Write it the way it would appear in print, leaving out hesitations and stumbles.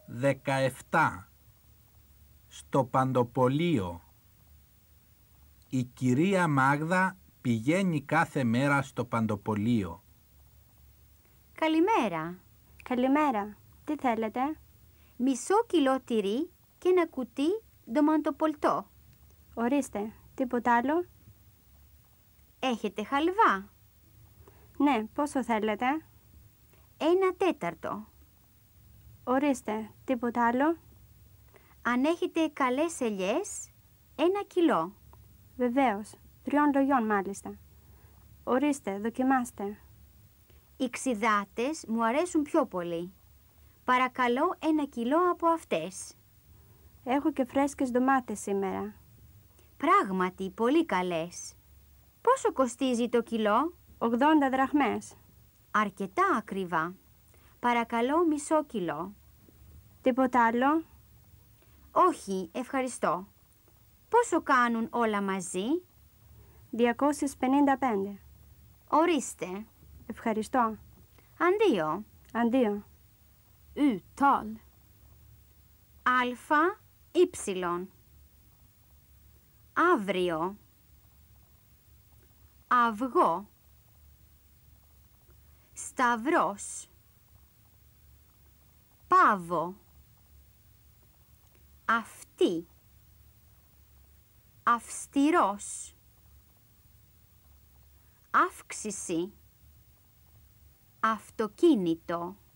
17. Στο Παντοπολείο. Η κυρία Μάγδα πηγαίνει κάθε μέρα στο Παντοπολείο. Καλημέρα. Καλημέρα. Τι θέλετε? Μισό κιλό τυρί και ένα κουτί ντομαντοπολτό. Ορίστε. Τίποτα άλλο? Έχετε χαλβά? Ναι, πόσο θέλετε? 1/4. Ορίστε. Τίποτα άλλο? Αν έχετε καλές ελιές, 1 κιλό. Βεβαίως. 3 λογιών μάλιστα. Ορίστε, δοκιμάστε. Οι ξιδάτες μου αρέσουν πιο πολύ. Παρακαλώ 1 κιλό από αυτές. Έχω και φρέσκες ντομάτες σήμερα. Πράγματι, πολύ καλές. Πόσο κοστίζει το κιλό? 80 δραχμές. Αρκετά ακριβά. Παρακαλώ μισό κιλό. Τίποτα άλλο? Όχι, ευχαριστώ. Πόσο κάνουν όλα μαζί? 255. Ορίστε. Ευχαριστώ. Αντίο. Αντίο. Uttal. Αλφα, ύψιλον. Αύριο. Αυγό. Σταυρός. Πάβο. Αυτή. Αυστηρός. Αύξηση. Αυτοκίνητο.